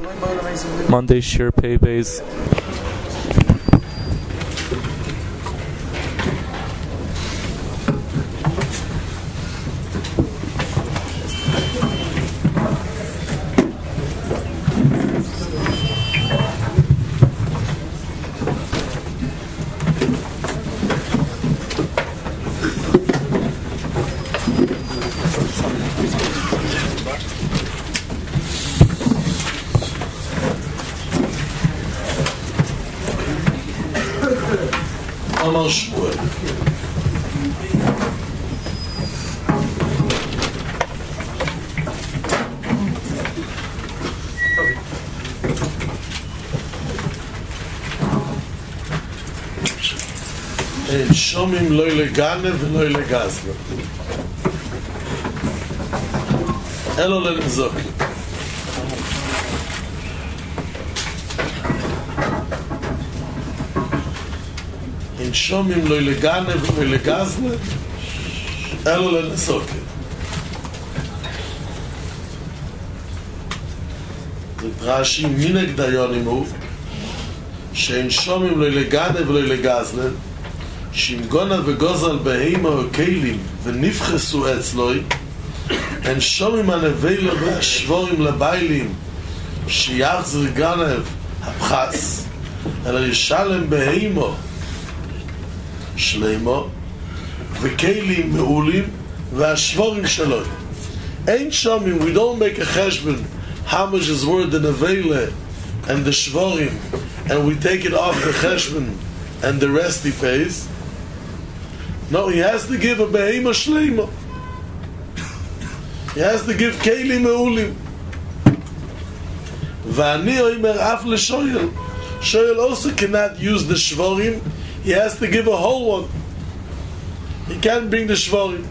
Monday Shir Pei Beis. אמר שמואל אין שומעים לא לגנב ולא לגזלה אלו לנזוקי אין שומעים לא לגנב ולא לגזלה אלו לנזוקי רש"י מנהג דיונים הוא שאין שומעים לא לגנב ולא לגזלה שאם גונב וגוזל בהמה או כלים ונפחסו אצלוי אין שומעים הנבלה והשבורים לביילים שיחזר גנב הפחס אלא ישלם בהמה שלמו וכלים מעולים והשבורים שלו אין שומעים, we don't make a cheshbon how much is worth the nevela and the shvorim and we take it off the cheshbon and the rest he pays. No, he has to give a behema shleima. He has to give kelim meulim. V'ani oimer af l'shoyel. Shoyel also cannot use the shvorim. He has to give a whole one. He can't bring the shvorim.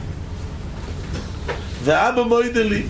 Ve'aba moideli.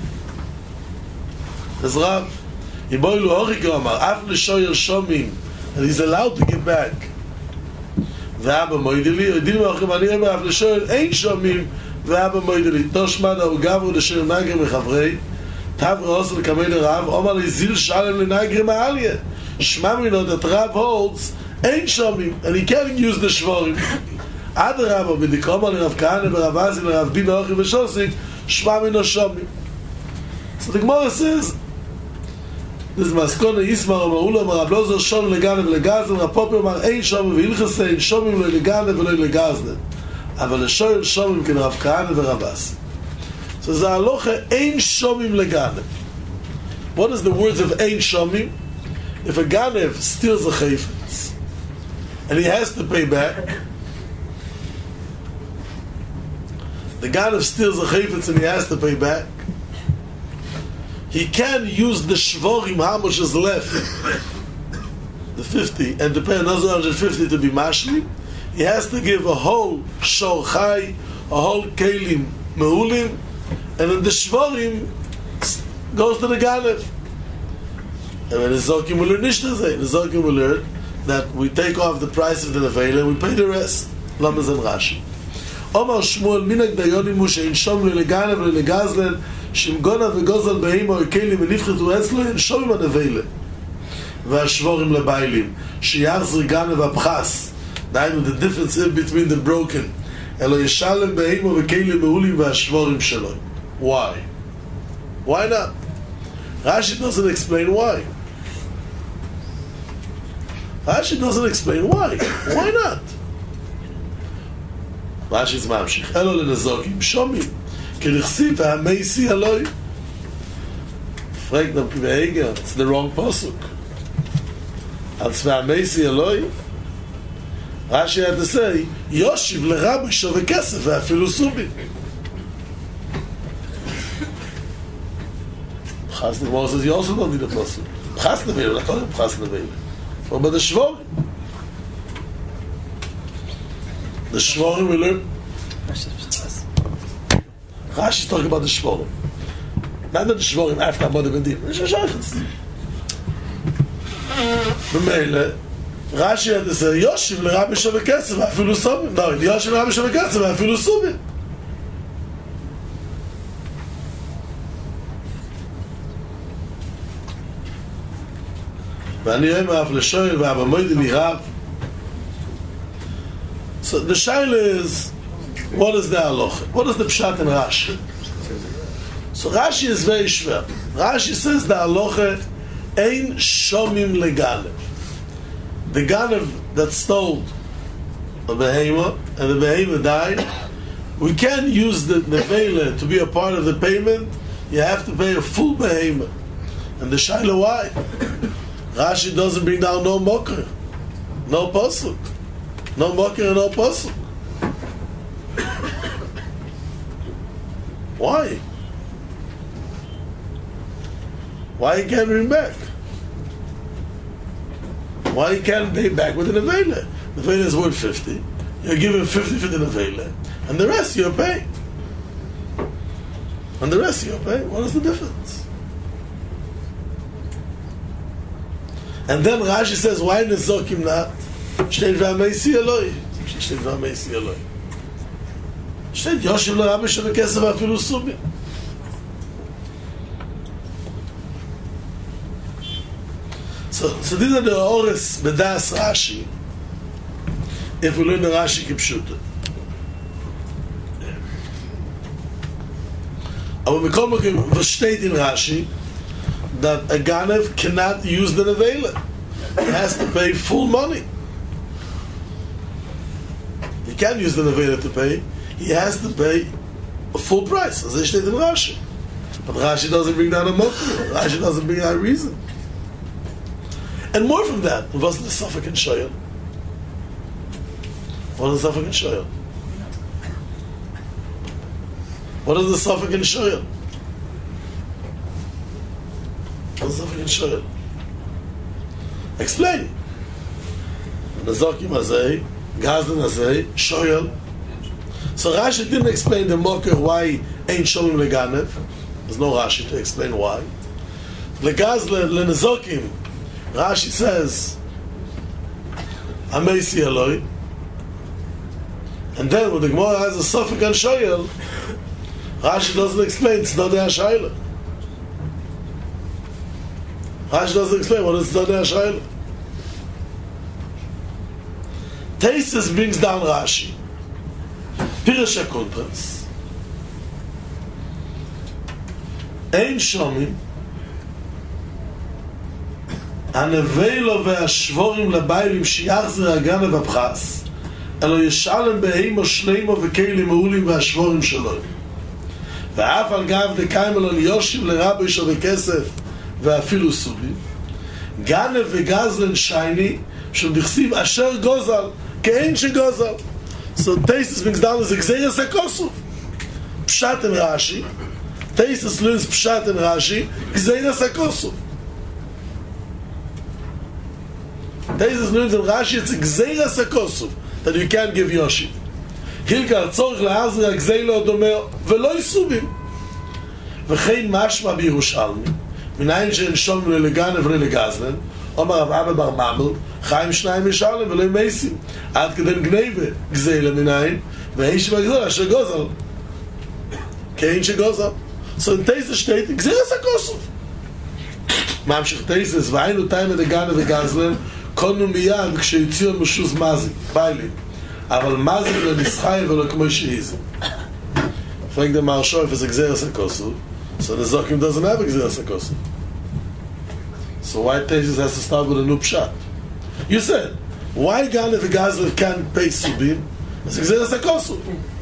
Ezra, Yiboilu Horiko Amar, af l'shoyel shomim. And he's allowed to give back. ואבא מוידלי, יודעים לכם, אני אומר, אבל לשואל, אין שומעים, ואבא מוידלי, תושמד, הוא גברו לשיר נגר מחברי, תבר עושה לקמי לרב, אומר לי, זיל שלם לנגר מעליה, שמע מינו, that רב holds, אין שומעים, and he can't use the שבורים. עד הרב, בדיקומה לרב כהנא, ורב עזי, לרב דין אוכי ושוסיק, שמע מינו שומעים. So the Gemara says, this is Maskona Yismar Amar Ula Amar Ablozer Shom Legane V'Legazne Rapopi Amar Ein Shomim V'Ilchase Ein Shomim Lo Legane V'Lo Legazne Aval L'Shoyel Shomim Ken Rav Kahane V'Ravasi. So the halacha Ein Shomim Legane. What is the words of Ein Shomim? If a Ganev steals a chayfetz and he has to pay back, the Ganev steals a chayfetz and he has to pay back, he can use the shvorim, how much is left, the 50, and to pay another 150 to be mashli. He has to give a whole shor chai, a whole kelim meulim, and then the shvorim goes to the ganev. And when the zokim will learn nishtazeh, the zokim will learn that we take off the price of the nevela and we pay the rest. Lamas and Rashi. Omar Shmuel minag dayonim hu shein shom leganev legazlen שאם גונב וגוזל בהמה או כלים ונפחתו אצלו, אין שומעים הנבלה והשבורים לביילים שיחזר גנב הפחס, דהיינו the difference in between the broken, אלא ישלם בהמה וכלים מעולים והשבורים שלו. Why? Why not? Rashi doesn't explain why. Rashi doesn't explain why. Why not? Rashi's ממשיך, אלו לנזוקים שומעים כלכסיף המייסי אלוהי. Fragt noch Kiveheger, it's the wrong pasuk. Als והמייסי אלוהי, Rashi had to say, יושיב לרבי שווה כסף ואפילו סובי. Chas Nevela says, you also don't need a pasuk. Chas Nevela, I call him Chas Nevela. What about the Shvorim? The Shvorim we learn. Rashi is talking about the Shvorim. Not the Shvorim after Amod Evendim. It's a Shachas. B'meile, Rashi had to say, Yoshiv l'Rabbi Shove Kesef v'afilu Subim. No, Yoshiv l'Rabbi Shove Kesef v'afilu Subim. ואני אומר אף לשואל והבמוידי נראה. So the shaila is, what is the halacha? What is the pshat in Rashi? So Rashi is very shver. Rashi says the halacha ein shomim leganev. The ganev that stole a behema and the behema died, we can't use the nevela to be a part of the payment. You have to pay a full behema. And the shaila why? Rashi doesn't bring down no mocker, no pasuk. No mocker and no pasuk. Why? Why you can't bring back? Why you can't pay back with the nevela? The nevela is worth 50. You're giving 50 for the nevela, and the rest you're paying. And the rest you're paying. What is the difference? And then Rashi says, why nezokim not? Steht v'ameisi Eloi. Steht v'ameisi Eloi. Steht Yoshev l'Rabbi שבכסף אפילו סובי. So these are the ores bedas Rashi. If we learn the Rashi kipshuta. Aber wir kommen was steht in Rashi that a ganev cannot use the nevela. He has to pay full money. He can't use the nevela to pay. He has to pay a full price, as it stated in Rashi. But Rashi doesn't bring down a motive. Rashi doesn't bring down a reason. And more from that, what's the Suffolk and Shoyal? What is the Suffolk and Shoyal? What is the Suffolk and Shoyal? What is the Suffolk and Shoyal? Explain. Nazokim Azay, Gazdan Azay, Shoyal. So Rashi didn't explain the mocker why ain't Shomim Leganev. There's no Rashi to explain why. Legazle Lenazokim, Rashi says, Ameisi Eloi. And then when the Gemara has a Suffolk and Shoyal, Rashi doesn't explain, it's not the Ashayla. Rashi doesn't explain what it's not the Ashayla. Taisus brings down Rashi. Pirush HaKontras. Ein Shomim הנבילו והשבורים לביילים שיחזר הגנב הפחס אלו ישאלם בהימו שלימו וכלים מעולים והשבורים שלו ואף על גב דקיים אלו ליושיב לרבי שווה כסף ואפילו סובי גנב וגזלן שייני שמדכסיב אשר גוזל כאין שגוזל. So Taisus brings down the Gzeres HaKosuf Pshat in Rashi. Taisus learns Pshat in Rashi, Gzeres HaKosuf. Taisus learns in Rashi, it's Gzeres HaKosuf that you can't give Yoshi. Hilka Tzorich Lahazir HaGzeilo Domer V'lo Yisubim V'chein Mashma B'Yerushalmi Minayin she'en Shom Le'Leganev Le'Legazlen Omar Rav Abba Bar Mamel Chaim Shnayim Yishalem V'lo Yimeisim Ad Kedem Gneve Gzeila Minayin V'hein Shema Gzeila Asher Gozal Kein Shegozal. So in Taisus steht Gzeres HaKosuf ממשיך Taisus והיינו תיימא דגנב וגזלן קונו מיד כשיציאו משוז מזיק ביילים אבל מזיק לא נסחי ולא כמו שהיזם. Fragt der Marsha if it's a Gzeres HaKosuf, so the Zokim doesn't have a Gzeres HaKosuf. So why Taisus has to start with a new pshat? You said, why Gan if a Gazler can't pay Subim? It's a Gzeres HaKosuf.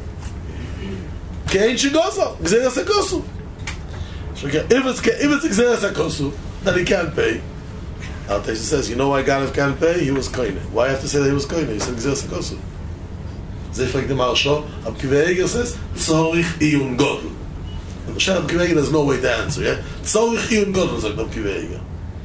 Kein Shegozal, Gzeres HaKosuf. If it's a Gzeres HaKosuf that he can't pay, Taisus says, you know why Gan if can't pay? He was koine. Why have to say that he was koine? He said Gzeres HaKosuf. They fragt the Marsha, Ab Kiva Eger says, Tzorich Iyun Godel. And the Shah Ab Kiva Eger, there's no way to answer, yeah? Tzorich Iyun Godel, says Ab Kiva Eger.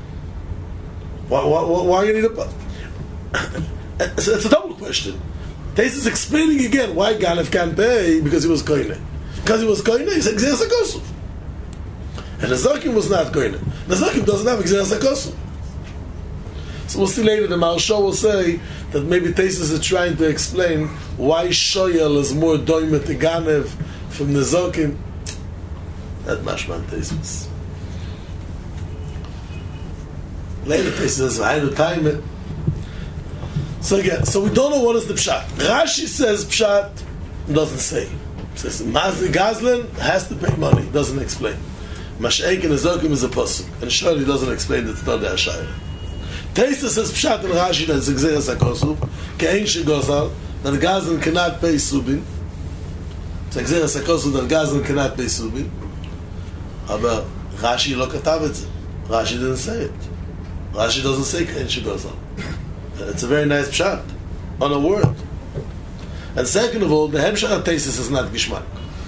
Why you need a... So it's a double question. Taisus is explaining again why Ganef can't pay because he was koine. Because he was koine, he said Gzeres HaKosuf. And Nazokim was not koine. Nazokim doesn't have Gzeres HaKosuf. So we'll see later, the Marsha will say that maybe Taisus is trying to explain why Shoyal is more doimet to Ganev from Nazokim. That mashman Taisus. Later, he says, I don't time it. So again, so we don't know what is the pshat. Rashi says pshat, doesn't say. He says Mazi Gazlan has to pay money, doesn't explain. Mash'ek and Ezokim is a pasuk, and surely doesn't explain that it's not the Ashayla. Taisa says pshat in Rashi that it's Gzeres HaKosuf, Ke'en Shegozal, that Gazlan cannot pay Subin. It's Gzeres HaKosuf that Gazlan cannot pay Subin. But Rashi lo katav it. Rashi didn't say it. Rashi doesn't say Ke'en Shegozal. It's a very nice pshat on a word. And second of all, the Hemshach HaTesis is not Gishmak.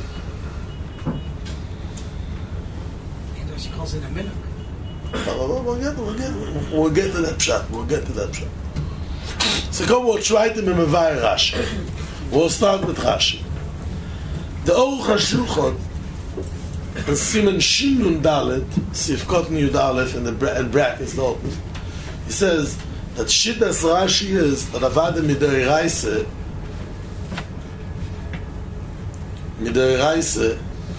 She calls it a minhag. We'll get to that pshat. So come, we'll try to memavai Rashi. We'll start with Rashi. The Aruch HaShulchan in Siman Shin Yud Dalet, Sifkot Yud Aleph in brackets, he says that Shittas Rashi is that Avada Midei Raise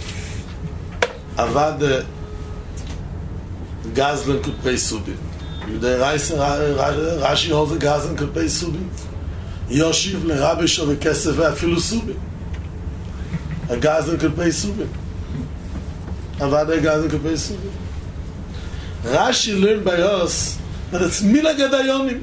Avada Gazlan could pay Subin. Rashi holds the Gazlan could pay Subin. Yoshiv le Rabbi Shov Kesef Afilu Subin. A Gazlan could pay Subin. Avada Gazlan could pay Subin. Rashi learned by us that it's Minhag Dayanim.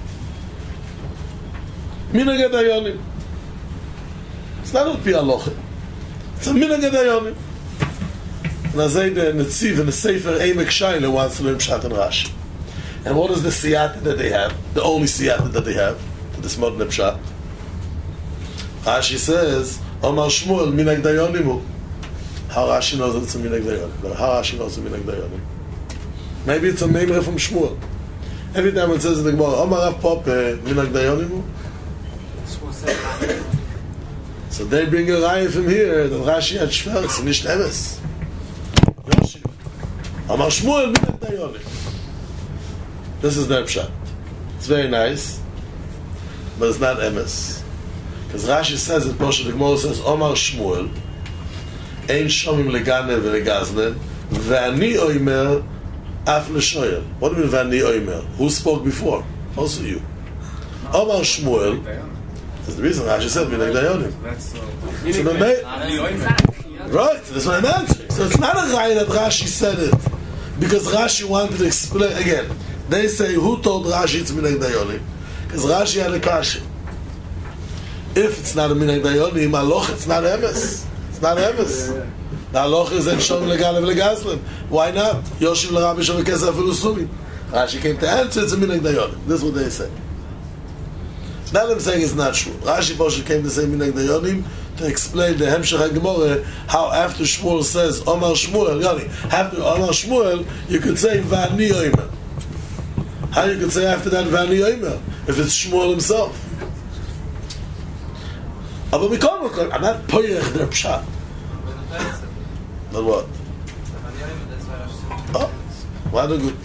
Minhag Dayanim. It's not a Pi Halacha. It's a Minhag Dayanim. And as the Netziv in the Sefer Eimek Shaila wants to learn Pshat and Rashi. And what is the siyata that they have? The only siyata that they have to this modern Pshat. Rashi says, Omar Shmuel Minhag Dayanimu. How Rashi knows that it's a Minhag Dayanim? How Rashi knows it's a Minhag Dayanim? Maybe it's a memra from Shmuel. Every time it says in the Gemara, Omar Rav Pope Minhag Dayanimu. So they bring a raya from here that Rashi had Shverz, nicht Emes. Yoshi. Amar Shmuel Minhag Dayanim. This is their pshat. It's very nice, but it's not Emes. Because Rashi says it, Moshe the Gemara says, Omar Shmuel, Ein Shomim Legane Velegazne, Ve'ani Oimer Af L'Shoyel. What do you mean Ve'ani Oimer? Who spoke before? Also you. Omar Shmuel. That's the reason Rashi said Minhag Dayanim. Right, that's what I'm answering. So it's not a raya that Rashi said it because Rashi wanted to explain again. They say who told Rashi it's Minhag Dayanim? Because Rashi had a kasha. If it's not a Minhag Dayanim, Aloch, it's not Emes. It's not Emes. The Aloch is en Shom Legalev Legazlim. Why not? Yoshiv L'Rabbi Shov Kesef Afilu Subin. Rashi came to answer it's a Minhag Dayanim. This is what they say. Now I'm saying it's not true. Rashi Moshe came to say Minhag Dayanim to explain the Hemshech HaGemorah how after Shmuel says Omar Shmuel, after Omar Shmuel, you could say Va'ani Oimer. How you could say after that Va'ani Oimer if it's Shmuel himself? But we can't. I'm not poyech their pshat. But what? Oh, why the good?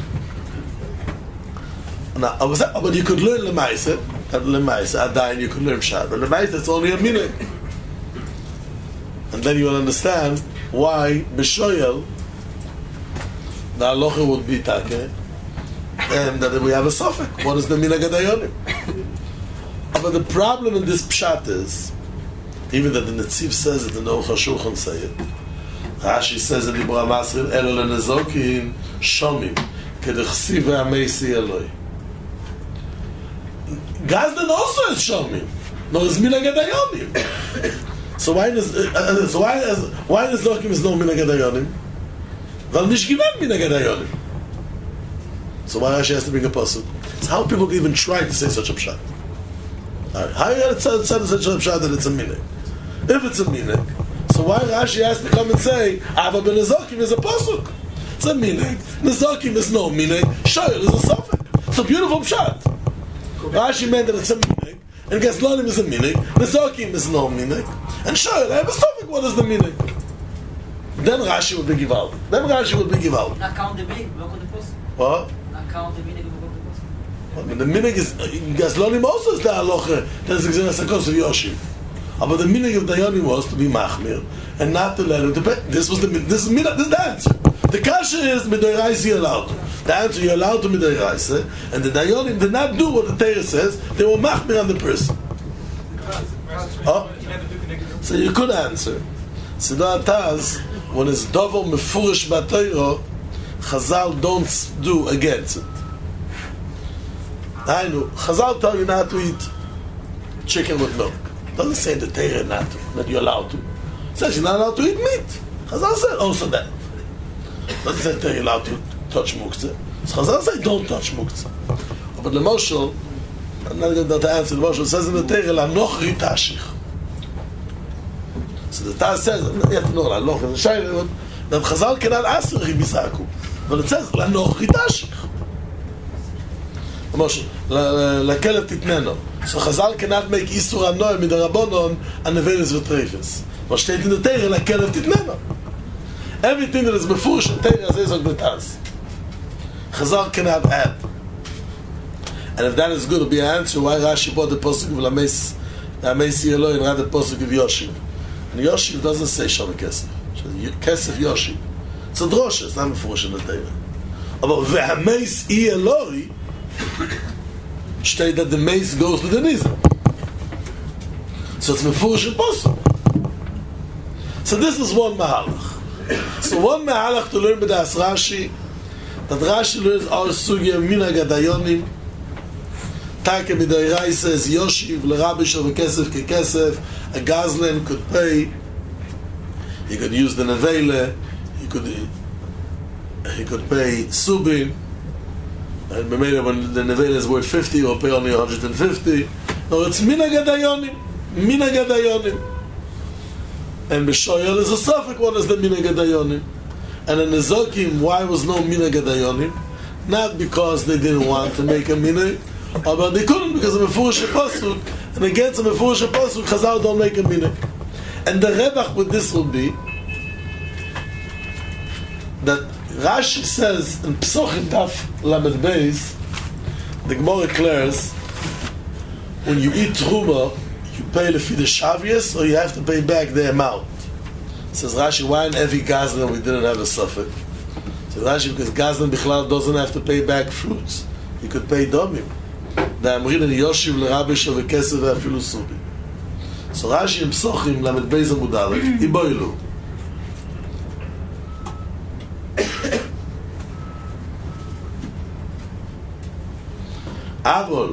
Now, but you could learn Lemaisa. Adain, you could learn pshat. But Lemaisa, it's only a minute. And then you will understand why B'Shoyel the halacha would be take, and that we have a suffix. What is the Minhag Dayanim? But the problem in this pshat is, even that the Netziv says it, the Aruch HaShulchan say it, Rashi says in Libra Masrin, Elo lenezokin shomim, kedechsiv ve'ameisi Eloi. Gazlan also is shomim, no is Minhag Dayanim. So why is Zokim is no Minhag Dayanim? Weil nicht gewinnt Minhag Dayanim. So why Rashi has to bring a pasuk? It's how people even try to say such a pshat. Right. How you got to say such a pshat that it's a minhag? If it's a minhag, so why Rashi has to come and say Ava ben Nezokim is a pasuk? It's a minhag. Nezokim is no minhag. Shoyel is a suffix. It's a beautiful pshat. Rashi meant that it's a minhag, and Gazlanim is a minhag. Nezokim is no minhag, and Shoyel I have a suffix. What is the minhag? Then Rashi would be gival. Not count the minhag, look at the pasuk. What? Not count the minhag, look at the pasuk. But the minhag is Gazlanim also is the halacha that is Gzeres HaKosuf Yoshiv. But the minhag of Dayanim was to be machmir and not to let him depend. This is the answer. the kasha is midoraisa you're allowed to. The answer, you're allowed to midoraisa, and the dayonim did not do what the Torah says. They were machmir on the person. Oh, so you could answer. Siddha Taz, when it's dovo mefurish b'Torah, Chazal don't do against it. I know Chazal tell you not to eat chicken with milk. Doesn't say the Torah not to, that you're allowed to. It says you're not allowed to eat meat. Chazal said also that. Doesn't say that you're allowed to touch muktzah. So Chazal say don't touch muktzah. But the Moshel, I'm not going to answer the Moshel, says in the Torah, la nochri tashich. So the Taz says, you have to know, la nochri tashich, that Chazal cannot ask the Chibisaku. But it says, la nochri tashich. Moshel, la kelev titneno. So Chazal cannot make Isur HaNoah midarabonon and Nevelis v'Treifes. What steht in the Torah, la kelev titneno. Everything that is mefurish in Torah says on the Taz. Chazal cannot add. And if that is good, it'll be an answer why Rashi bought the posuk of Lameisi Eloi and rather the posuk of Yoshiv. And Yoshiv doesn't say Shavah Kesef. Kesef Yoshiv. It's a drosha, it's not mefurish in the Torah. But Ve'Hameisi Eloi state that the mace goes to the nizam. So it's mefurish in posuk. So this is one mahalach. So one mahalach to learn b'das Rashi, that Rashi learns our sugya mina gadayonim, take midayrei says Yoshiv l'Rabbi Shavah Kesef kekesef. A gazlan could pay. He could use the nevele. He could pay subin. And maybe when the nevele is worth 50, or pay only 150. No, it's mina gadayonim. Mina gadayonim. And B'Shoyel is a suffix. What is the mina gadayonim? And in the Zokim, why was no mina gadayonim? Not because they didn't want to make a mina, but they couldn't because of a mefurish pasuk. And against a mefurish pasuk, Chazal don't make a mina. And the revach with this will be that Rashi says in Psochim Daf Lamed Beis, the Gemara declares, when you eat truma, you pay lefi the shavius, or you have to pay back the amount. Says Rashi, why in every gazlan we didn't have a suffix? Says Rashi, because gazlan bichlal doesn't have to pay back fruits. He could pay domim. The Amrin and Yoshiv l'Rabbi Shavah Kesef ve'afilu subi. So Rashi in Psochim Lamed Beis Amud Aleph, iboilu. Avol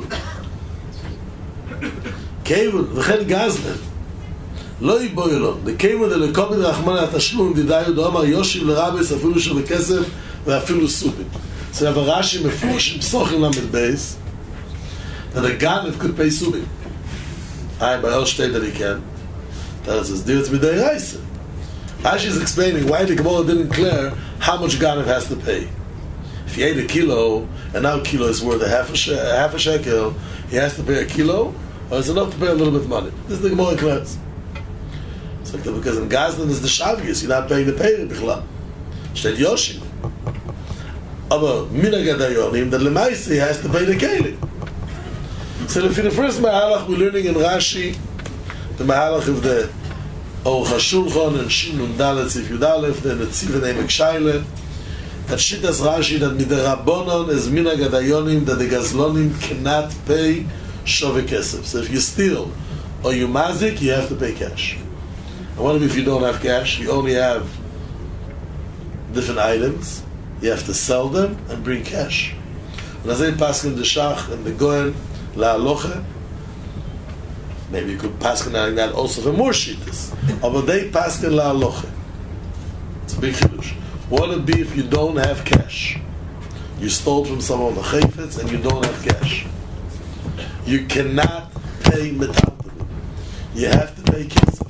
Kevin v'chen gazlan lo yiboilon the kevin the lekobid rachman atashluim didayu do'amar Yoshiv l'Rabbi afilu Shavah Kesef ve'afilu subi. So have a Rashi mefurish in Psochim Lamed Beis that a garnet could pay subi. I by all state that he can. That says deal with the Raisa. Rashi is explaining why the Gemara didn't declare how much garnet has to pay. If he ate a kilo and now a kilo is worth a half a shekel, he has to pay a kilo, or it's enough to pay a little bit of money. This is the Gemara class. So because in Gazlan is the Shavius, you're not paying the pay bichlal. State Yoshim. Aber mina gadayonim that lemaisi has to pay the keli. So for the first mahalach we're learning in Rashi, the mahalach of the Aruch HaShulchan and Shin Nun Dalet Sif Yud Aleph, the Netziv and Emek Shaila, that shittas Rashi that midarabonon is mina gadayonim that the gazlonim cannot pay Shavah Kesef. So if you steal or you mazik, you have to pay cash. And what if you don't have cash? You only have different items. You have to sell them and bring cash. And as they pass in the Shach and the Goen La Aloche, maybe you could pass in that also for more shittas. But they pass in La Aloche. It's a big chiddush. What would it be if you don't have cash? You stole from someone the chayfetz and you don't have cash. You cannot pay metaltalim. You have to pay kesef.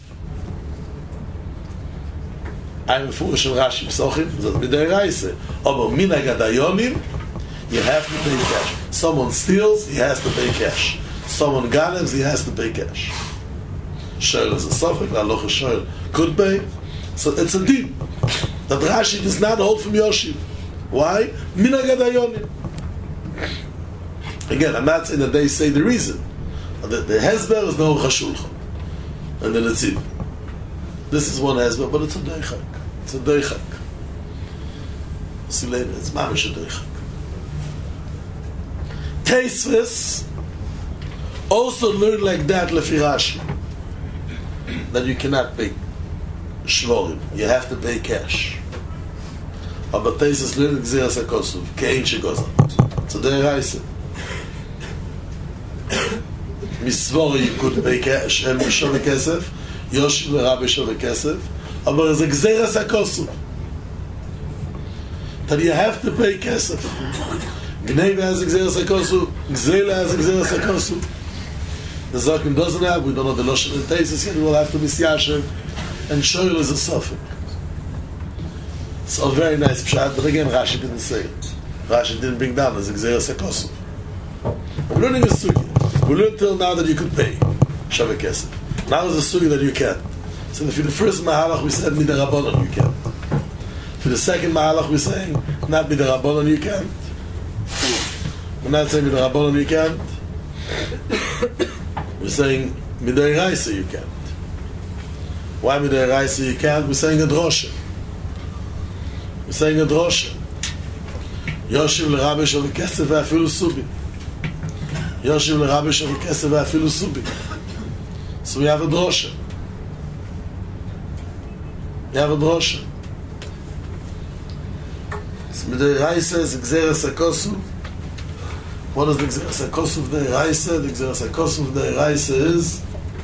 I'm a foolish in Rashi Psochim, that's midayrei. Aber mina gadayonim, you have to pay cash. Someone steals, he has to pay cash. Someone ganeves, he has to pay cash. Shoel is a suffix, Aloch Shoel could pay. So it's a deal that Rashi does not hold from Yoshiv. Why? Mina gadayonim. Again, I'm not saying that they say the reason. The Hezber is no Chashulchan. And the Netziv. This is one Hezber, but it's a Deichak. It's a Deichak. Silena, it's mamish adoich. Tosfos also learned like that lefi Rashi, that you cannot pay shvorim, you have to pay cash. Aber Tosfos learned Gzeras HaKosov, kein shegozal. So there I say, Misvori you could pay cash, and Shove Kesef, Yoshiv Rabbi Shove Kesef, aber it's a Gzeras HaKosov, that you have to pay Kesef. Gneva has a Gzeras HaKosov, Gzela has a Gzeras HaKosov. The Zokim doesn't have, we don't know the Loshen and Tosfos yet, we will have to Misyashev, and Shoyl is a Sofik. It's a very nice pshat, but again Rashi didn't say it. Rashi didn't bring down as a Gzeras HaKosov. We're learning a sugi. We learned till now that you could pay Shaveh Kesef. Now is a sugi that you can't. So for the first Mahalach we said Midarabonon you can't. For the second Mahalach we're saying not Midarabonon you can't. We're not saying Midarabonon you can't. We're saying Midaraisa you can't. Why Midaraisa you can't? We're saying a drosha. We're saying a drosha. Yoshiv l'Rabbi Shaveh Kesef ve'afilu subi. Yoshiv l'Rabbi Shaveh Kesef ve'afilu subi. So we have a drosha. We have a drosha. So Midaraisa is Gzeras HaKosov. What is the Gzeras HaKosov Midaraisa? The Gzeras HaKosov Midaraisa is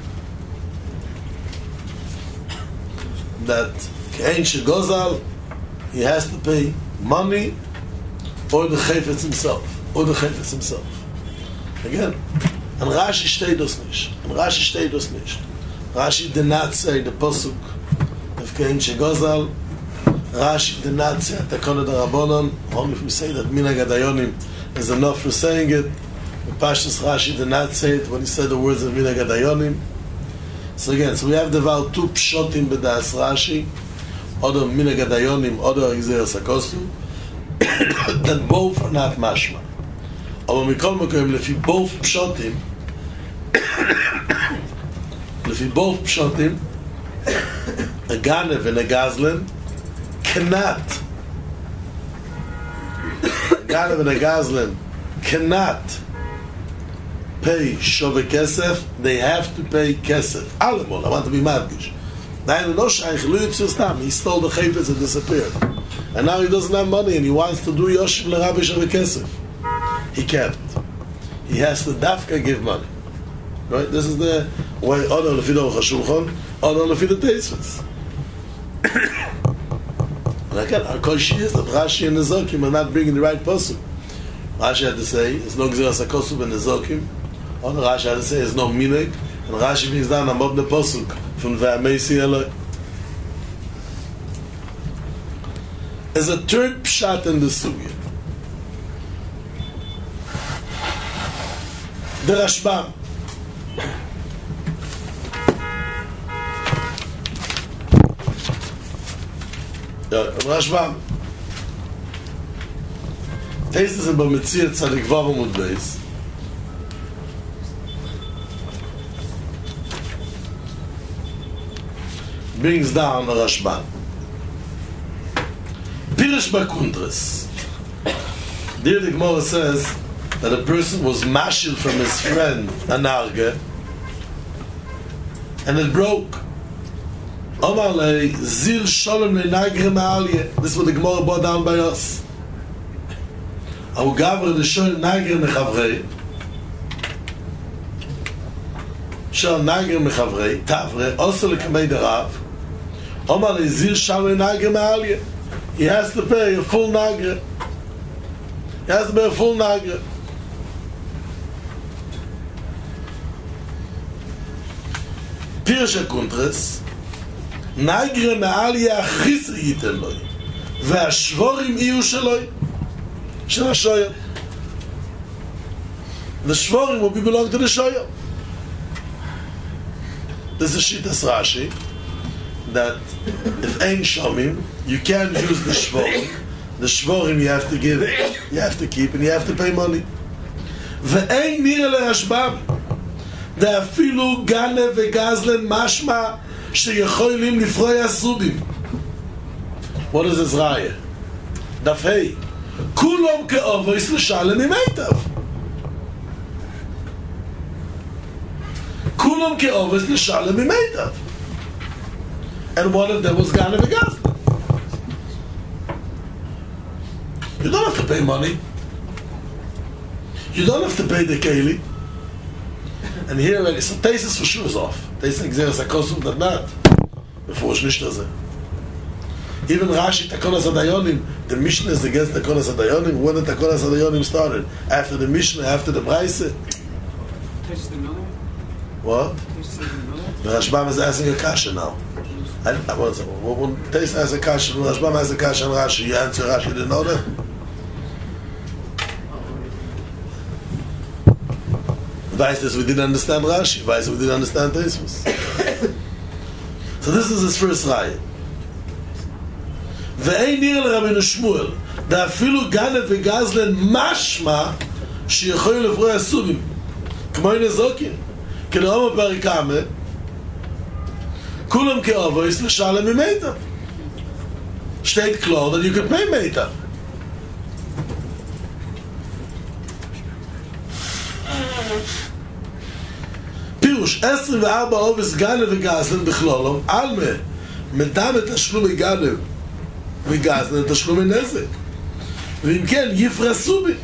that Kein shegozal, he has to pay money or the chayfetz himself. Again, and Rashi steht das nicht. Rashi did not say the pasuk of Kein shegozal. Rashi did not say Takana Darabonon. Only if we say that Minhag Hadayonim is enough for saying it. The Pashtus Rashi did not say it when he said the words of Minhag Hadayonim. So again, so we have developed two pshotim b'das Rashi, other Minhag Hadayonim, other Gzeras HaKosov, that both are not mashma. Aber mikol makom lefi both pshotim, a ganev and a gazlan cannot. A ganev and a gazlan cannot pay Shaveh Kesef. They have to pay Kesef. Alamon, I want to be madgish. He stole the chayfetz and disappeared. And now he doesn't have money and he wants to do Yoshiv l'Rabbi Shaveh Kesef. He can't. He has to dafka give money. Right? This is the way Odor Lefi Aruch HaShulchan, Odor Lefi the Tosfos. And again, our koshi is that Rashi and Nezokim are not bringing the right pasuk. Rashi had to say, there's no Gzeras HaKosov and Nezokim. Other Rashi had to say, there's no Minhag. And Rashi brings down Amod the pasuk from Ve'ameisi Eloi. There's a third pshat in the sugya. The Rashbam. Rashbam. Tosfos in B'Metzia Tzadik Vav Amud Beis. Brings down the Rashbam. Pirish Bakundres. There the Gemara says that a person was mashil from his friend an arge, and it broke. Omar lei zil sholem le'nagre ma'alye. This is what the Gemara brought down by us. Au gavre l'shol nagre mechavrei. Shol nagre mechavrei tavre also l'kamei derav. Omar lei zil sholem le'nagre ma'alye. He has to pay a full nagre. He has to pay a full nagre. Pirsha Kuntres, nagre me'alya achis yitem loy, ve'ashvorim iyu sheloi, shel hashoyer. The shvorim will belong to the shoyer. This is Shitas Rashi, that if ein shomim, you can't use the shvorim. The shvorim you have to give, you have to keep, and you have to pay money. Ve'ein nira le'ashbam. ואפילו גנב וגזלן משמע שיכולים לפרוע הסובים. What is this raya? Daf Hey. Kulom ke'ovois l'shalem imeitav. Kulom ke'ovois l'shalem imeitav. And one of them was Ganav Gazlan. You don't have to pay money. You don't have to pay the keli. And here, so Teisus for sure is off. Teisus Gzeres HaKosum did not. Before Shnishtaze. Even Rashi Takonas Adayonim, the Mishnah is against Takonas Adayonim. When the Takonas Adayonim started? After the Mishnah, after the Braise? What? The Rashbam is asking a kasha now. When Teisus asks a kasha, when Rashbam asks a kasha on Rashi, you answer Rashi, you didn't know that? Weiß this, we didn't understand Rashi. Weiß we didn't understand Teisus. So this is his first raya. Ve'ein nir l'Rabbeinu Shmuel da'afilu Ganav v'Gazlan mashma she'yochol lefroi asubim k'moy nezokin k'ne'om ha'perik Ameh kulam ke'ovois l'shalem imeitav. Steht klar that you could pay meitav. פירוש 24 אובס גנב וגזלן בכלולום אלמה מדם את תשלומי גנב וגזלן תשלומי נזק ואם כן יפרסו בי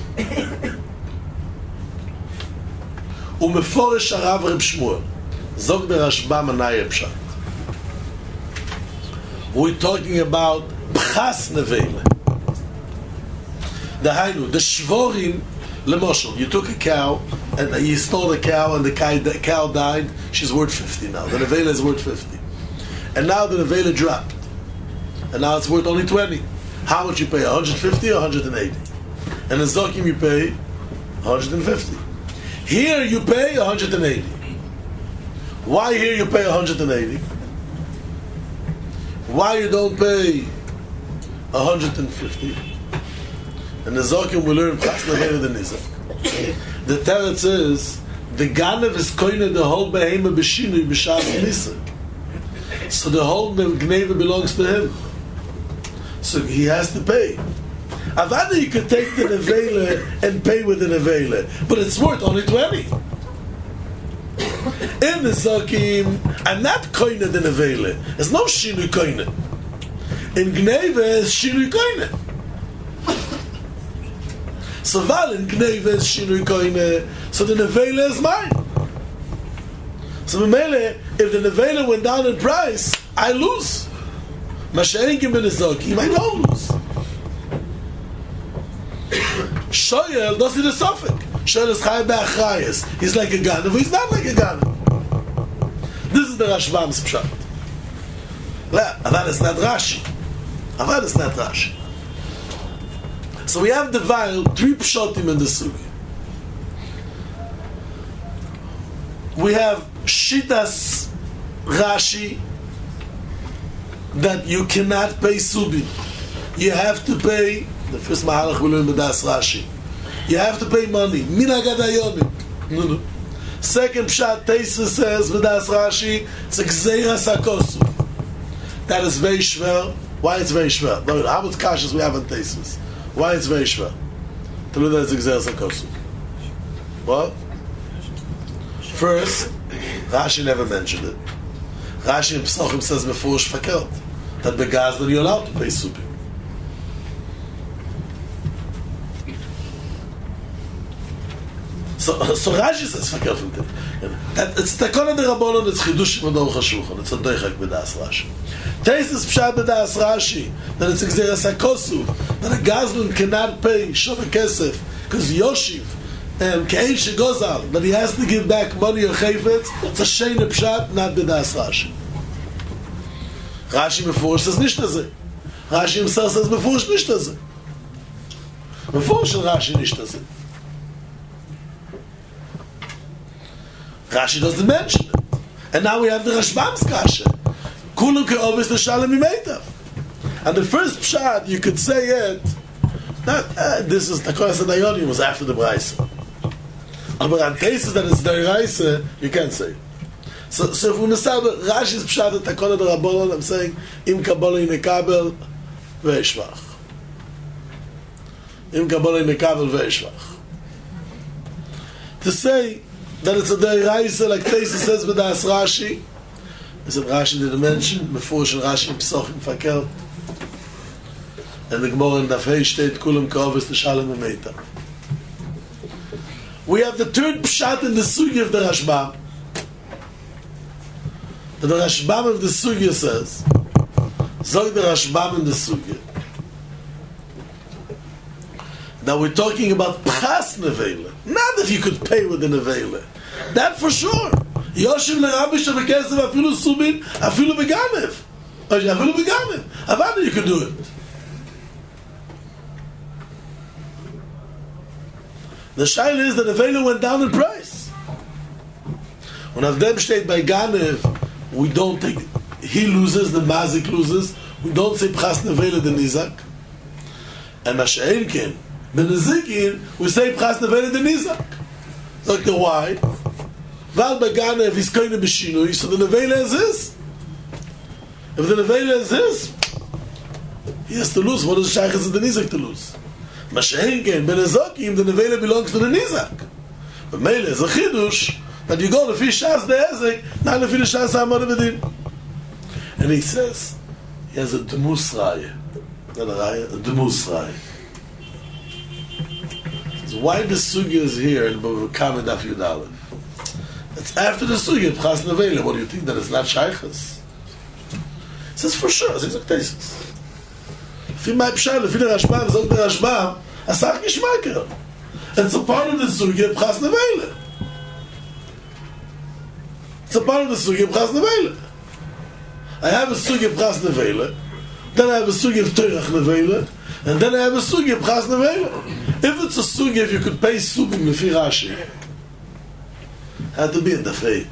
ומפורש הרב רב שמואל זוג דרשב"ם הנאי פשט. We're talking about פחס נבלה. דהיינו, the shvorim. Lemoshel, you took a cow and you stole the cow and the cow died. She's worth 50 now. The nevela is worth 50, and now the nevela dropped, and now it's worth only 20. How much you pay? 150 or 180? And in Zokim you pay 150. Here you pay 180. Why here you pay 180? Why you don't pay 150? And the Zokim will learn Chas Nevela the Nizak. The Teretz is the Ganav is koine the whole behema b'shinui b'shas Nizak. So the whole Gneva belongs to him. So he has to pay. Avada you could take the Nevela and pay with the Nevela, but it's worth only 20. In the Zokim, I'm not koine the Nevela. There's no shinui koine. In Gneva is shinui koine. So Val in Gneva is Shinui Koine, so the Nevela is mine. So Memele, if the Nevela went down in price, I lose. Masha'enkim ben Zokim, I don't lose. Shoyel does it a suffix. Shoyel is Chai Be'achrayas. He's like a Ganav, but he's not like a Ganav. This is the Rashbam's Pshat. Avad is not Rashi. Avad is not Rashi. So we have divided 3 pshatim in the sugi. We have shitas Rashi that you cannot pay subi. You have to pay. The first mahalach we learn b'das Rashi. You have to pay money. Minagad hayonim. No. Second pshat Teisus says b'das Rashi it's a gzeiras hakosu. That is very shver. Why it's very shver? How much kashas we have on Teisus? Why it's very shver? To learn that it's gzeiras hakosu. What? First, Rashi never mentioned it. Rashi in Pesachim says before Shfakelt that begazlan you're allowed to pay subi. So Rashi says Shfakelt from it. It's Takona de Rabbanon, it's Chidushim and Aruch HaShulchan. It's a doichak b'das Rashi. Teisus pshat b'das Rashi that it's gzeiras hakosu, that a gazlan cannot pay shove kesef because Yoshiv Kein Shegozal, that he has to give back money or chayfetz. It's a sheina pshat, not b'das Rashi. Rashi before says nishtazeh. Rashi himself says before nishtazeh. Before shel Rashi nishtazeh. Rashi doesn't mention it, and now we have the Rashbam's kasha. Kulu ke'ovis l'shalem imeitav. And the first pshat you could say it. That this is Takonas Adayonim was after the Braisa. But on cases that it's Deraisa, you can't say it. So if we understand Rashi's pshat at Takonas Rabbanon, I'm saying Im Kabbalah Mekabel Ve'ishmach. Im Kabbalah Mekavel Ve'eshvach. To say that it's a Deiraisa, like Teisa says with Das Rashi, is it Rashi didn't mention, before Rashi in Pesachim Fakel, and the Gemara in Daf Hei steht, Kulam Ka'ovis T'Shalem Emeita. We have the third pshat in the Sugya of the Rashbam. The Rashbam of the Sugya says, Zog the Rashbam in the Sugya, now we're talking about Pchas Nevela, not if you could pay with the Nevela. That for sure. Yoshiv leRabbi shebekesef afilu subin afilu beganev. Afilu beganev. Avada you could do it. The shaila is that Nevela went down in price. When Avdem steht by Ganev, we don't take, he loses, the Mazik loses, we don't say Pchas Nevela the Nizak. And Masha'en Ken, the Nizikin, we say Pchas Nevela the Nizak. Like the why? Val Baganev is kind of Beshinui, so the Nevela is his. If the Nevela is his, he has to lose. What is the Shaykhas of the Nizak to lose? Masha'en Ken, Ben Ezokim, the Nevela belongs to the Nizak. But Mele is a Chidush, that you go to Fi Shas the Ezek, not to Fi Shas HaMod Bedin. And he says, he has a Demus Raya. Not a Raya, a Demus Raya. Why the Sugya is here in Bava Kama Daf Yud Aleph? It's after the Sugya, Pchas Nevela. What do you think, that it's not Shaykhas? He says, for sure, it's like Tesis. If you might Pshal, if you the Rashbam, Zog the Rashbam, Asach Gishmaker. It's a part of the Sugya, Pchas Nevela. It's a part of the Sugya, Pchas Nevela. I have a Sugya, Pchas Nevela, then I have a Sugya of Teirach Nevela, and then I have a Sugya, Pchas Nevela. If it's a Sugya, if you could pay Subim Lefi Rashi, had to be in the Fei.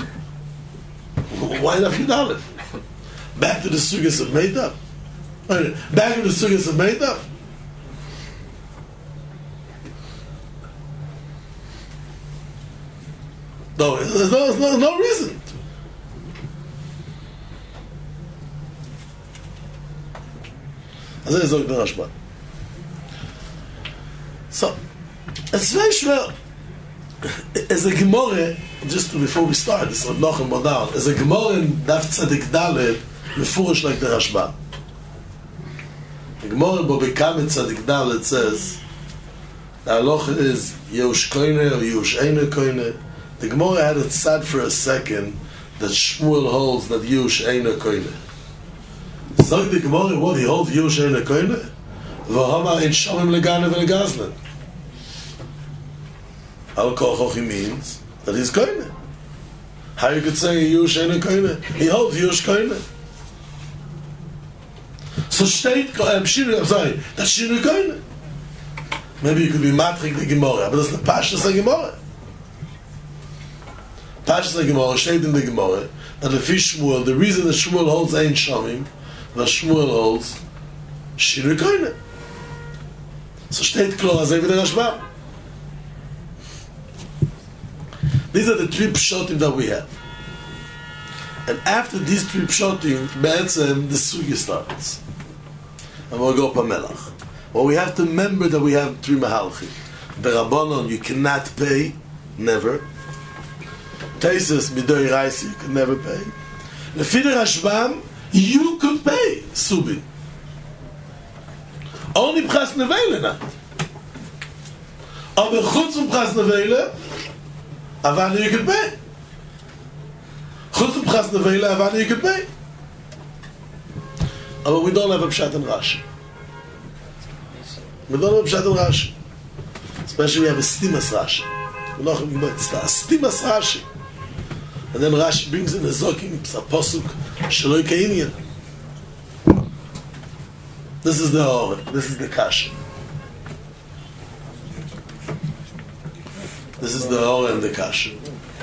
Why Daf Yud Aleph? Back to the Sugyas of Meitav. Back to the Sugyas of Meitav. No, there's no reason. As I said, the Rashba. So, it's very schwer. As a Gemara, just before we start, this is noch and modal, as a Gemara in Daf Tzadik Daled, mefurish like the Rashba. The Gemara in Bava Kama Tzadik Daled says, the halacha is Yehush Koine or Yehush Eino Koine. The Gemara had it sad for a second that Shmuel holds that Yehush Eino Koine. So the Gemara, what he holds Yehush Eino Koine? V'hama in Shamim Leganev and Gazlan. Al Kochochi means that he's Koine. How you could say Yehush Eino Koine? He holds Yehush Koine. So state, I'm sorry, that's Shinu Koine. Maybe you could be matrik the Gemara, but that's the Pashas the Gemara. Pashas the Gemara, state in the Gemara, that if Shmuel, the reason that Shmuel holds Ein Shamim, that Shmuel holds Shinu Koine. So state klar as the Rashbam. These are the three pshotim that we have. And after these three pshotim, Be'etzem, the Sugya starts. And we'll go Pamelach. Well, we have to remember that we have three Mahalchim. Berabonon, you cannot pay, never. Teisus, Midoi Raisi, you can never pay. Lefi the Rashbam, you could pay, Subin. Only Pchas Nevela not. Aber chutz Pchas Nevela, Avana you could pay. Chutz Pchas Nevela, Avana you could pay. But we don't have a Pshat in Rashi. We don't have a Pshat in Rashi. Especially we have a Stimas Rashi. It's a Stimas Rashi. And then Rashi brings in a Zokim, a Posuk, Shaloi Ka'inyan. This is the Or, this is the Kasha. This is the Or and the Kasha.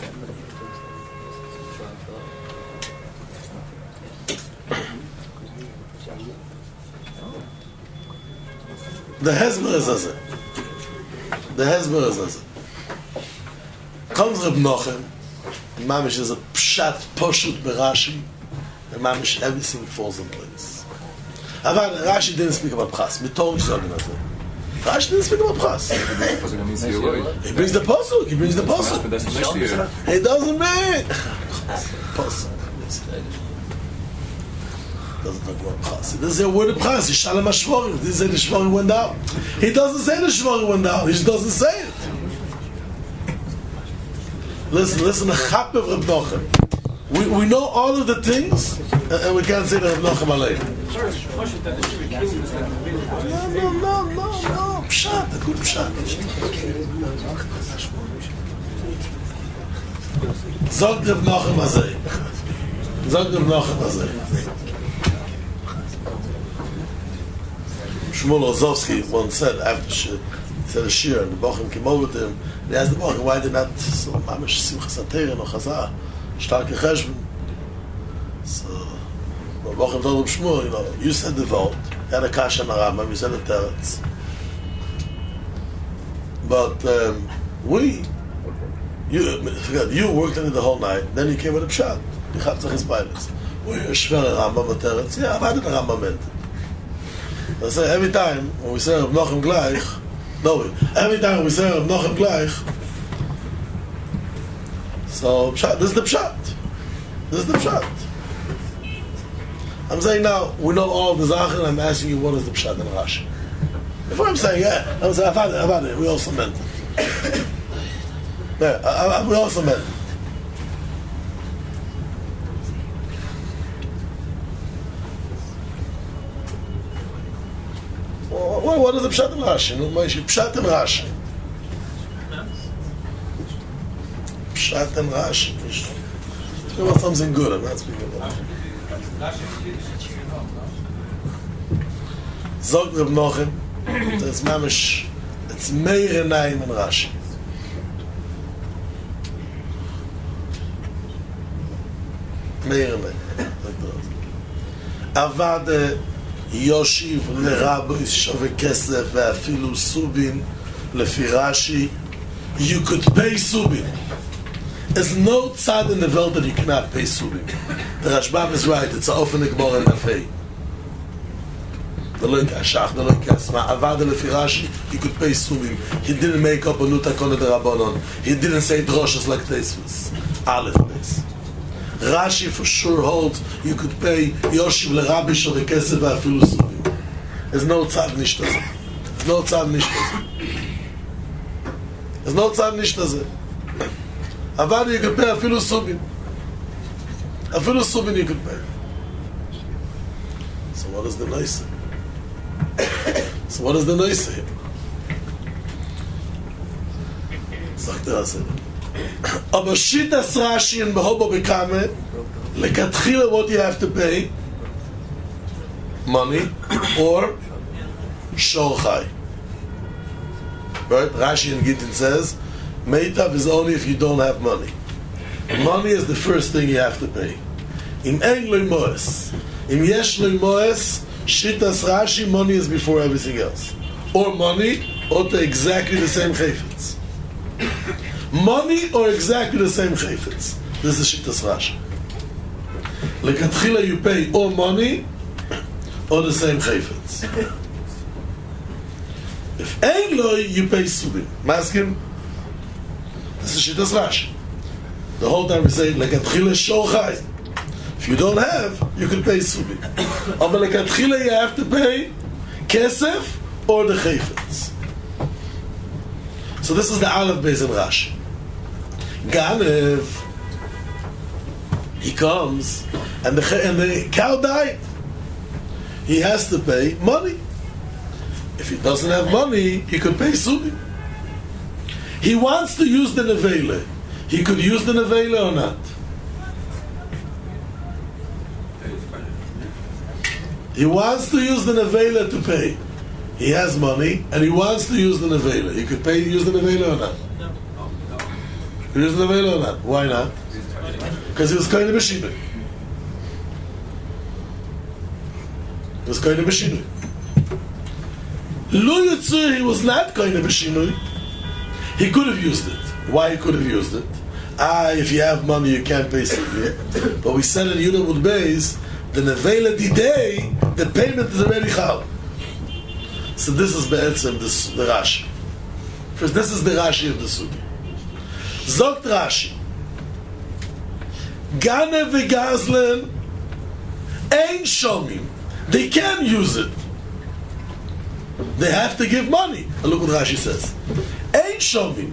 The Hezbollah is as it. The Hezbollah is as it. Comes Reb Nochem, and Mamish is a Pshat Poshut Berashi, and Mamish everything falls in place. Rashi didn't speak about Pchas. Mitor Yisrael. Rashi didn't speak about Pras. He brings the pasuk. He brings the pasuk. It doesn't mean pasuk. Doesn't talk about Pras. He doesn't say a word of Pras. He shalom hashvorim. He didn't say the shvorim went down. He doesn't say the shvorim went down. He just doesn't say it. Listen. The chap of Reb Nochem. We know all of the things, and we can't say that Reb Nochem Aleinu. No. Pshat, a good pshat. Zog Reb Nochem Azeh. Shmuel Ozovsky once said after he said a shir, and the Bochum came over to him, and he asked the Bochum, why did not so mamish simchas ateirin or chazah, starke cheshbon? So the Bochum told him, Shmuel, you said the vote, you had a kasha and a Rambam, you said the teretz, but you worked on it the whole night, then you came with a pshat, you have to his pilots. We shver a Rambam a teretz, yeah, I've had a Rambam meant it. I say every time when we say Reb Nochem gleich, every time we say Reb Nochem gleich, so pshat, this is the pshat. I'm saying now, we know all the Zachen, I'm asking you what is the pshat in Rashi. Before I'm saying, I'm saying, I've had it, we also meant it. We also meant it. What is the pshat in Rashi? Pshat in Rashi. Pshat in Rashi. Speak about something good. I'm not speaking about Zog Reb Nochem. It's mamish. It's meir enayim in Rashi. Meir enayim. Avad יושיב לרבויס שווה כסף ואפילו סובין לפי רש"י. You could pay subin. There's no tzad in the world that you cannot pay subin. The Rashbam is right. It's an ofen Gemara in Nafei. The loik ashach, the loik asma. Avada lefi Rashi, you could pay subin. He didn't make up a nutakon de rabbanon. He didn't say droshes like this was Aleph base. Rashi for sure holds you could pay Yoshiv l'Rabbi Shavei Kesef v'afilu Subin. There's no tzad nishtazeh. Avada you could pay afilu Subin. Afilu Subin you could pay. So what is the noise? Here? Sagt Rashi. Aber Shitas Rashi and Behobo Bekame, lekatchila what you have to pay, money or shorchai. Right? Rashi in Gittin says, Meitav is only if you don't have money. Money is the first thing you have to pay. Im ein loy moes. Im yesh loy moes, Shitas Rashi, money is before everything else. Or money, or to exactly the same chayfetz. Money or exactly the same chayfetz. This is Shitas Rashi. Lekatchila you pay or money or the same chayfetz. If ein loy, you pay subin. Maskim. This is Shitas Rashi. The whole time we say lekatchila shochai. If you don't have, you can pay subin. But lekatchila you have to pay kesef or the chayfetz. So this is the Aleph Beis in Rashi. Ganev, he comes and the cow died. He has to pay money. If he doesn't have money, he could pay subin. He wants to use the nevela. He could use the nevela or not. He wants to use the nevela to pay. He has money and he wants to use the nevela. He could use the nevela or not? He use the nevela or not? Why not? Because he was kind of a shibud. He was kind of a shinui. Lo Yitzur, he was not kind of a shinui. He could have used it. Why he could have used it? If you have money, you can't pay subin. But we said in Yudah Mud Beis, the nevela diday, the payment is already chal. So this is be'etzem the Rashi. First, this is the Rashi of the Sugi. Zogt Rashi. Gane v'gazlen ein shomim. They can use it. They have to give money. And look what Rashi says. Ein shomim.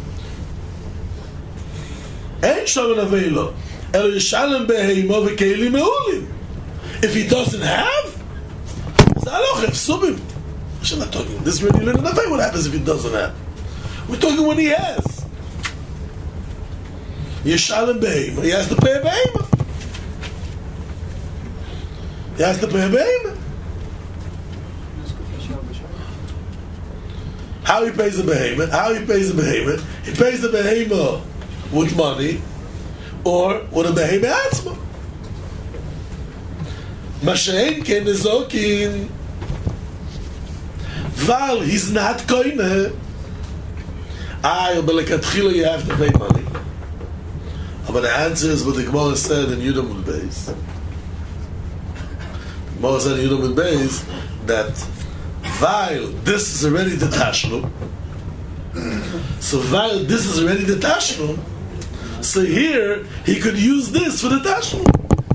Ein shomim aveilo. Elo yishalem beheimo v'keili meulim. If he doesn't have, zaloch efsubim. I'm not talking. This is really learning. What happens if he doesn't have? We're talking when he has. Yishalem beheimo. He has to pay a beheimo. He has to pay a beheimo. How he pays the behemoth? He pays the behemoth with money or with a behemoth atzma. Mashen ken nezokin. While he's not koine, belekatchila you have to pay money. But the answer is what the Gemara said in Yudam Beis. The Gemara said in Yudam Beis that while this is already the tashlum, so while this is already the tashlum, so here he could use this for the tashlum.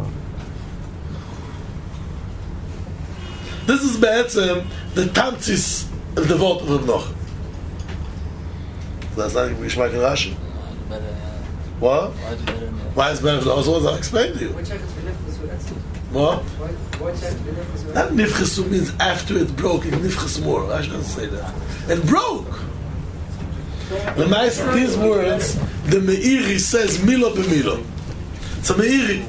This is be'etzem the tamtzis of the Vort of Rav Noach. That's not Mishmak and Rashi. What? Why is better? I'll explain to you. What? Not nifchesu means after it broke. It nifches more. I shouldn't say that. It broke. The nice these words, the Meiri says milo b'milo. It's a Meiri.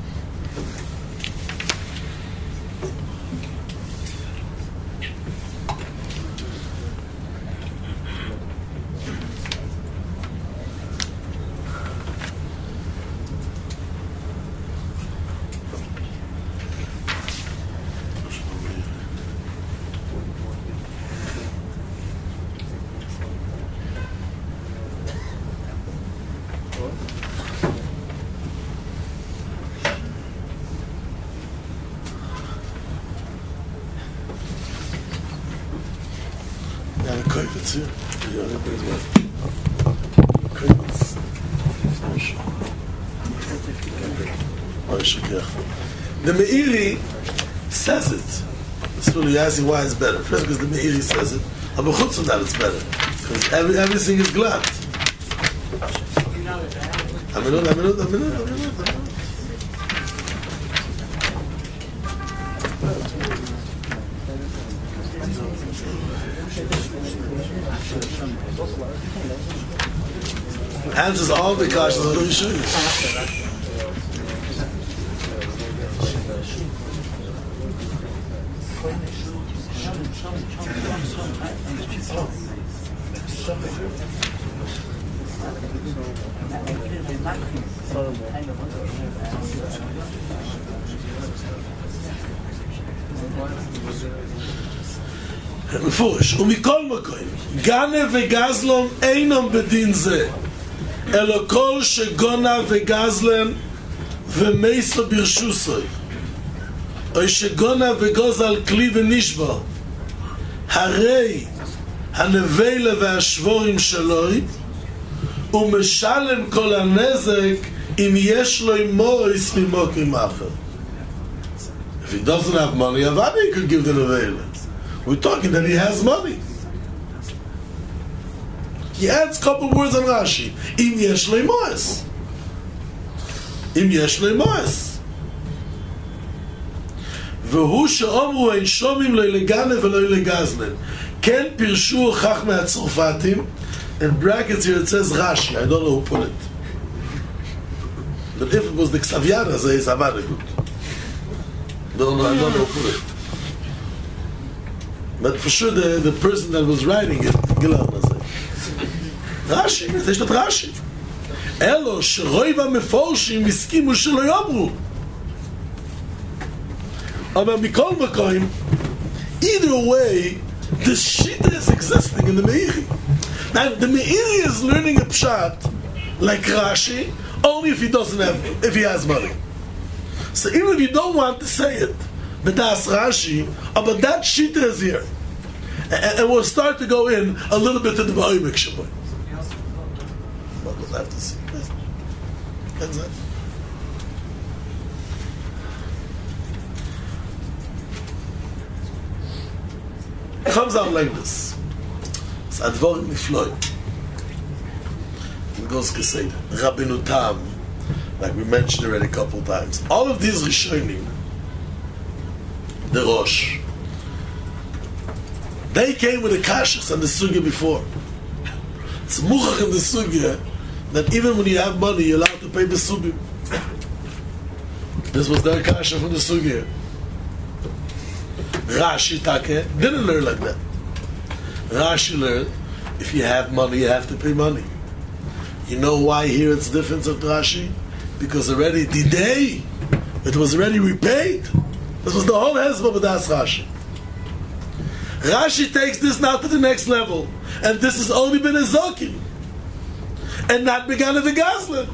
The Meiri says it. So you're asking why it's better. First, because the Meiri says it. But chutz from that, it's better. Because everything is glad. A minute. Answers all the questions of the Rishonim. מפורש, ומכל מקום, גנה וגזלון אינם בדין זה, אלא כל שגונה וגזלן ומייסו ברשוסוי, או שגונה וגוזל כלי ונשבר, הרי הנבלה והשבורים שלוי, ומשלם כל הנזק אם יש לו מויס ממוקים אחר. If he doesn't have money, Avadi could give the nevela. We're talking that he has money. He adds a couple words on Rashi. Im yesh lo moes. Im yesh lo moes. V'hu she'omru ein shomim lo legane v'lo legazlen. Ken pirshu chach מהצרפתים. In brackets here it says Rashi. I don't know who put it. But if it was the Xaviana, so it's Avadi good. I don't know who put it. But for sure the person that was writing it, Rashi, there's not Rashi. Elo שרוב המפורשים הסכימו שלא יאמרו. אבל מכל מקום, either way, the shita is existing in the Meiri. Now the Meiri is learning a pshat like Rashi only if he doesn't have, if he has money. So even if you don't want to say it, but that's Rashi, but that shita is here. And we'll start to go in a little bit to the Ba'omek Shaboy. But we'll have to see. That's it. It comes out like this. It's Advar Nifloy. It goes Kesed. Rabbeinu Tam, like we mentioned already a couple times. All of these Rishonim, the Rosh, they came with the Kashas and the Sugya before. It's Muchach in the Sugya that even when you have money, you're allowed to pay the Subim. This was their Kasha from the Sugya. Rashi Take didn't learn like that. Rashi learned, if you have money, you have to pay money. You know why here it's different of Rashi? Because already the day it was already repaid. This was the whole hezbollah of Das Rashi. Rashi takes this now to the next level, and this has only been a Zokim and not begun of the Gazlan.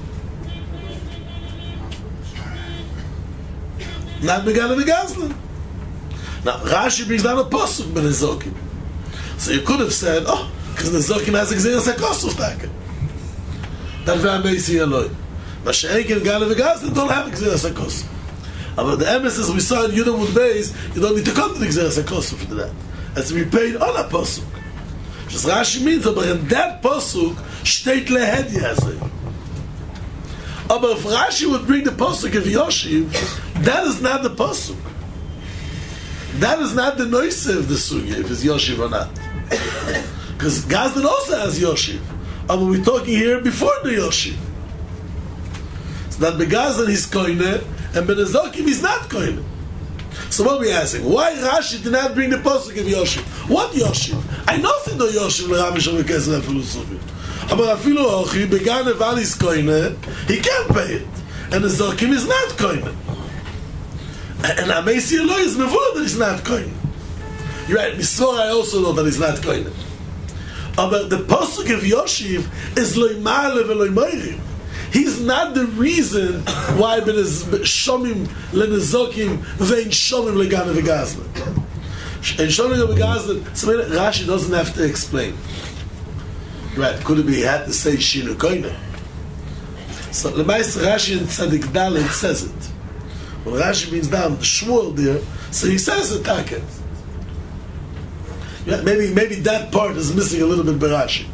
Not begun of the Gazlan. Now Rashi brings down a pasuk ben Zokim. So you could have said, oh, because the Zokim has Xeris HaKosuf Taka. That V'ameisi Eloi. Mashiach and Ganav and Gazlan don't have Xeris HaKosuf. But the emissaries we saw in Yudam with Beis, you don't need to come to the Xeris HaKosuf for that. It's repaid on a pasuk. Just Rashi means, but in that pasuk, steht lehedi hazeh. But if Rashi would bring the pasuk of Yoshiv, that is not the pasuk. That is not the noise of the sugya, if it's Yoshiv or not. Because Gazlan also has Yoshiv. But we're talking here before the Yoshiv. So that the Gazlan is koine, and Ben Zokim is not koine. So what are we asking? Why Rashi did not bring the pasuk of Yoshiv? What Yoshiv? I know if no Yoshiv l'Ramish or Kesef Filusuvim. But afilu ochi began eval is koine, he can't pay it, and the Zokim is not koine. And Ameisi Eloi is mevur that he's not koine. You're right. Misor I also know that he's not koine. But the pasuk of Yoshiv is loy ma'ale ve'loy moirim. He's not the reason why ben shomim lenezokim ve'in shomim legana v'gazlan. And shomim v'gazlan, so Rashi doesn't have to explain. Right? Could it be he had to say shinu koine? So the Rashi in Tzadik Dalet says it. When Rashi brings down the Shmuel there, so he says it, Taka. Yeah, maybe that part is missing a little bit by Rashi.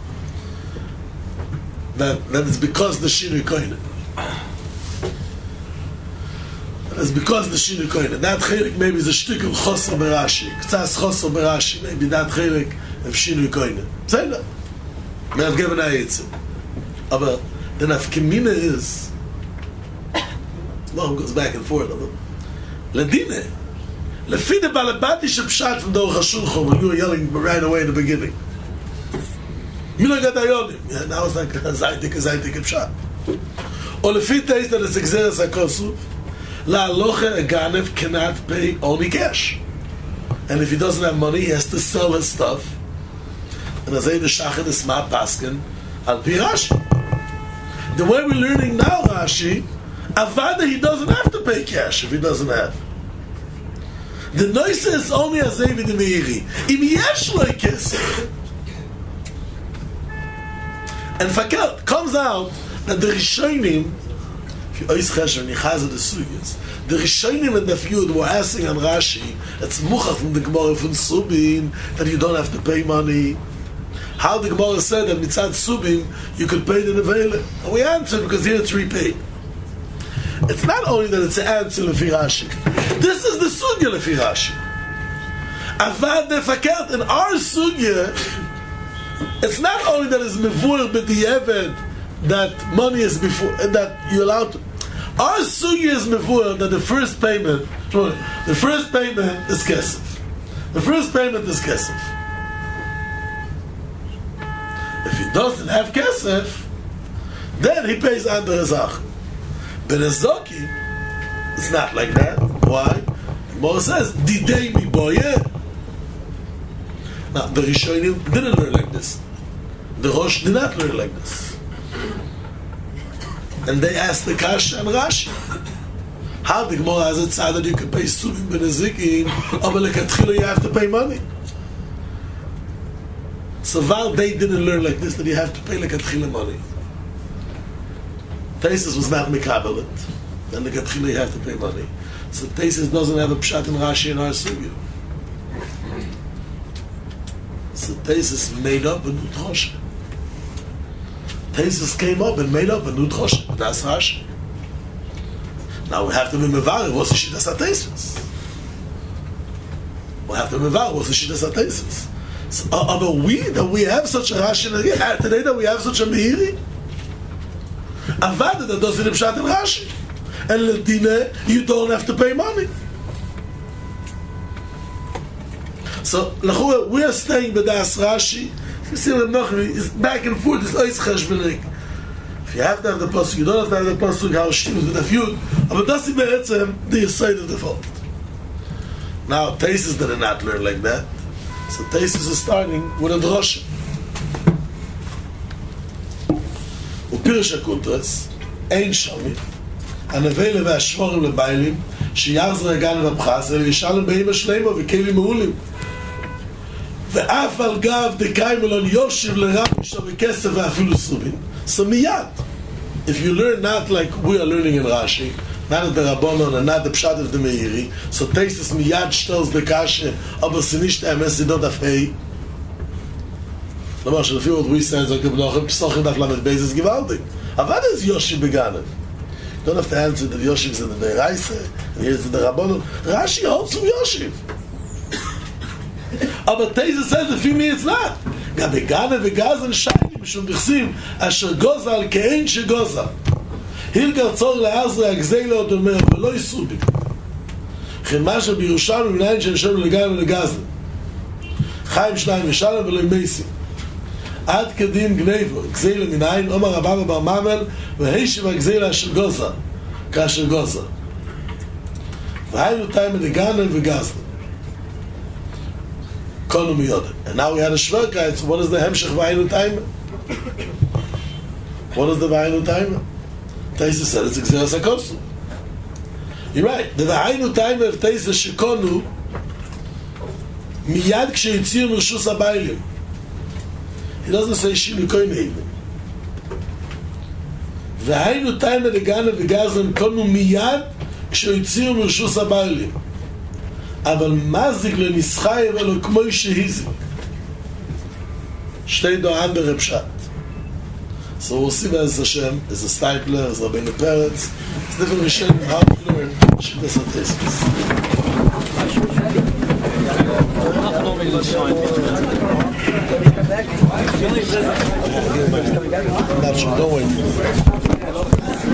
That it's because the Shinu Koine. It's because the Shinu Koine. That chelik maybe is a shtik of Chosr by Rashi. K'tzas Chosr by Rashi. Maybe that chelik of Shinu Koine. Say that. May have given a yitzim. But the nafkemina is, well, it goes back and forth. Ladine. Lefi the balabati shepshat from the Ochashulchon, when you were yelling right away in the beginning. Mila gadayonim. Now it's like zaytik pshat. Or lefi taste that it's Xeris HaKosuf, la aloche a ganev cannot pay only cash. And if he doesn't have money, he has to sell his stuff. And as the shachet is ma paskin al pi Rashi. The way we're learning now, Rashi, Avada, he doesn't have to pay cash if he doesn't have. The noise is only as David the Meiri. Im yesh lo kesef. And Fakel comes out that the Rishonim, if you ois chesher and yichazah the sugyas, the Rishonim and the feud were asking on Rashi, it's muchach from the Gemara from Subin, that you don't have to pay money. How the Gemara said that mitzad Subin, you could pay the Nevela. And we answered because here it's repaid. It's not only that it's an answer lefi Rashi. This is the sugya lefi Rashi. Avad nefakert in our sugya. It's not only that it's mevur b'di'evet that money is before that you're allowed to. Our sugya is mevur that the first payment is kesef. The first payment is kesef. If he doesn't have kesef, then he pays under hezach. But in Zoki, it's not like that. Why? Moses says, Didei mi boye. Now, the Rishonim didn't learn like this. The Rosh did not learn like this. And they asked the Kasha and Rashi. How the Gemara has it said that you can pay Subim ben Ezekim, but lekatchila you have to pay money. So while they didn't learn like this, that you have to pay like a tchila money. Taisus was not mekabelit, and the gatchila you have to pay money. So Taisus doesn't have a pshat in Rashi and our sugya. So Taisus made up a new drosha. Taisus came up and made up a new drosha. That's Rashi. Now we have to be mevarer. What's the shittas Taisus? We have to be mevarer. What's the shittas Taisus? So, but we have such a Rashi today, that we have such a Meiri. Avada that doesn't have pshat in Rashi, and Ladina you don't have to pay money. So we are staying with das Rashi. You see what is back and forth. It's always cheshbonik. If you have to have the pasuk, you don't have to have the pasuk. How shivus with a feud, but that's the side of the fault. Now Taisus did not learn like that. So Taisus is starting with a drosha. Upirish HaKuntres, ein shomit, הנבלה והשמורים לביילים, שיחזר הגן ובחס, אלא ישלם באמא שלמה וכלים מעולים. ואף על גב דקאי מלון יושב לרבי שם בכסף ואפילו סובין. So miyad. If you learn not like we are learning in Rashi, not at the Rabbanon and not the Pshat of the Meiri, so Taisus miyad shtels bekashe, aber sie nicht emes, sie don't have hey. למה שלפי what we say, זה כבנוחם, פסוחים דף למד בייזס גוואלדיק. אבל is Yoshi begannen? You don't have to answer that Yoshi is in the Deiraise, and here's the Rabbanon. Rashi holds from Yoshi. Aber Taisus says, לפי me it's not. גם בגנה וגזן שיינים, משום דכסים, אשר גוזה על כאין שגוזה. הילגר צור לעזרי הגזי לו עוד אומר, ולא יסובי. לכן מה שבירושלים מנהל שנשאר לגן ולגזן. חיים שניים ישלם ולא ימייסים. עד כדין גניבו, גזי למנהל, אומר רבא ובר ממל, והישב הגזי לאשר גוזה, כאשר גוזה. והיינו תיים לגנה וגזן. And now we had a shverkait, so what is the hemshech v'ayinu taima? What is the v'ayinu taima? Taisus said it's exeras hakosu. You're right. The v'ayinu taima of Taisus shekonu miyad ksheitziu mirshus habaylim. He doesn't say shinu koin even. V'ayinu taima degana v'gazan konu miyad ksheitziu mirshus habaylim. אבל מזיק לנסחי ולא כמו שהזיק. שתי דוען ברבשת. So we'll see as Hashem, as a Stipler, as Rabbeinu Peretz. It's different Rishonim how to learn Shittas HaTaisus. I'm not sure, don't wait.